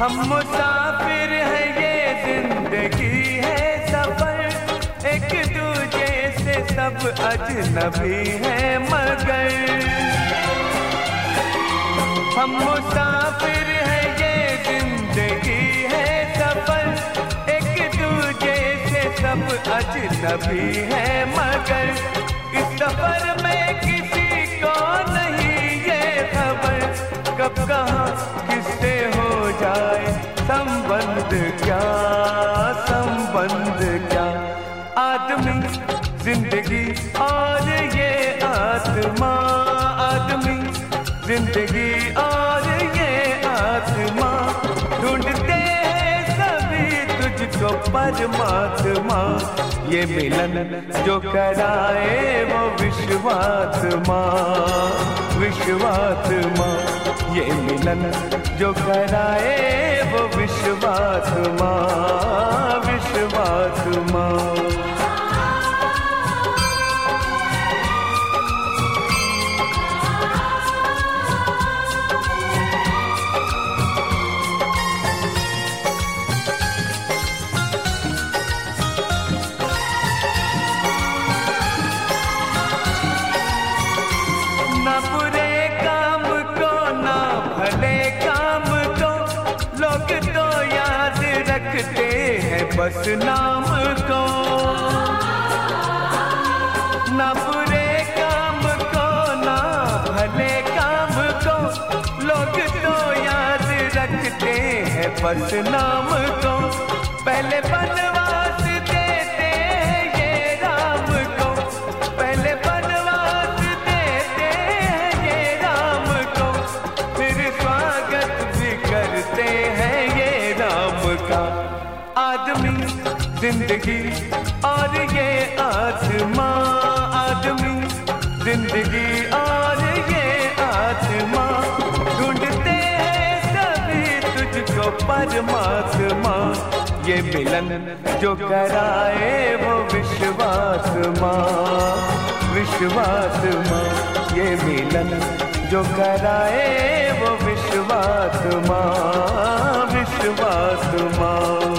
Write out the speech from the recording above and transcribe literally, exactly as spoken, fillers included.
हम मुसाफिर हैं, ये जिंदगी है सफर, एक दूजे से सब अजनबी हैं मगर। हम मुसाफिर हैं, ये जिंदगी है सफर, एक दूजे से सब अजनबी हैं मगर। इस सफर में किसी को नहीं ये खबर, कब कहाँ किससे हो जाए संबंध, क्या संबंध क्या। आदमी जिंदगी और ये आत्मा, आदमी जिंदगी और ये आत्मा, ढूंढते हैं सभी तुझको परमात्मा। ये मिलन जो कराए वो विश्वात्मा, विश्वात्मा। ये मिलन जो कराए वो विश्वात्मा, विश्वात्मा। ना बुरे काम को ना भले काम को, लोग तो याद रखते हैं बस नाम को। ना बुरे काम को ना भले काम को, लोग तो याद रखते हैं बस नाम को। पहले बनवास देते हैं ये राम को, पहले बनवास देते हैं ये राम को, फिर स्वागत भी करते हैं ये राम का। आदमी जिंदगी और ये आत्मा, आदमी जिंदगी और ये आत्मा, ढूंढते हैं सभी तुझको परमात्मा। ये मिलन जो कराए वो विश्वात्मा, विश्वात्मा। ये मिलन जो कराए वो विश्वात्मा, विश्वात्मा।